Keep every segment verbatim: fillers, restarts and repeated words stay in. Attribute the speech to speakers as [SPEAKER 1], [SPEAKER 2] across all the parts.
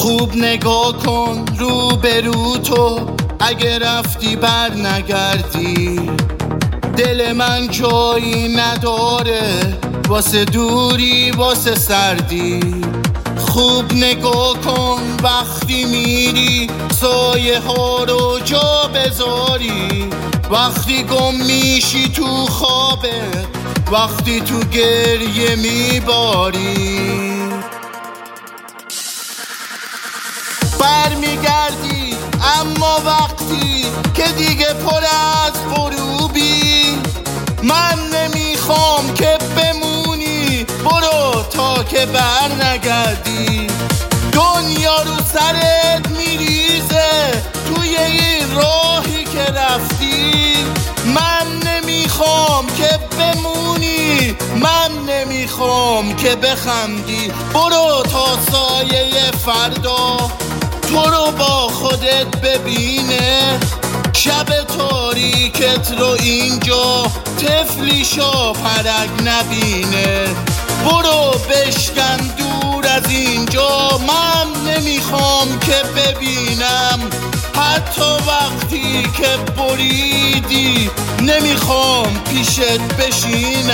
[SPEAKER 1] خوب نگاه کن رو به رو تو، اگه رفتی بر نگردی. دل من جایی نداره واسه دوری واسه سردی. خوب نگاه کن وقتی میری سایه ها رو جا بذاری. وقتی گم میشی تو خوابت، وقتی تو گریه میباری. برمیگردی اما وقتی که دیگه پر از غروبی. من نمیخوام که بمونی، برو تا که بر نگردی. دنیا رو سرت میریزه توی این راهی که رفتی. من نمیخوام که بمونی، من نمیخوام که بخندی. برو تا سایه فردا تو رو با خودت ببینه. شب تاریکت رو اینجا طفلی شاپرک نبینه. برو بشکن دور از اینجا، من نمیخوام که ببینم. حتی وقتی که بریدی نمیخوام پیشت بشینم.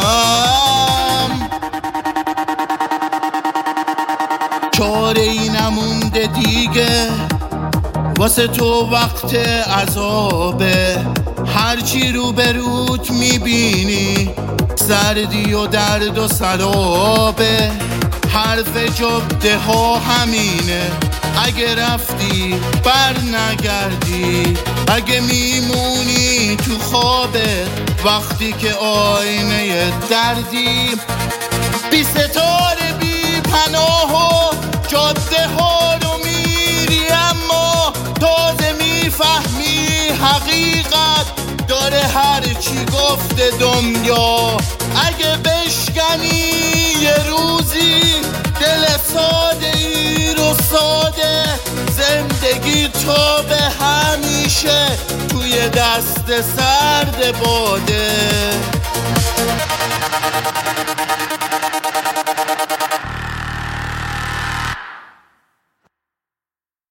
[SPEAKER 1] چاره ای نمونده دیگه واسه تو وقت عذابه. هرچی رو به روت میبینی سردی و درد و سرابه. حرف جاده ها همینه، اگه رفتی بر نگردی. اگه میمونی تو خوابه وقتی که آینه دردی. بی ستاره بی پناه و جاده ها رو میری، اما تازه میفهمی حقیقت داره هرچی گفته دنیا. اگه بشکنی یه روزی دل ساده ای رو ساده، زندگی تو به همیشه توی دست سرد باده.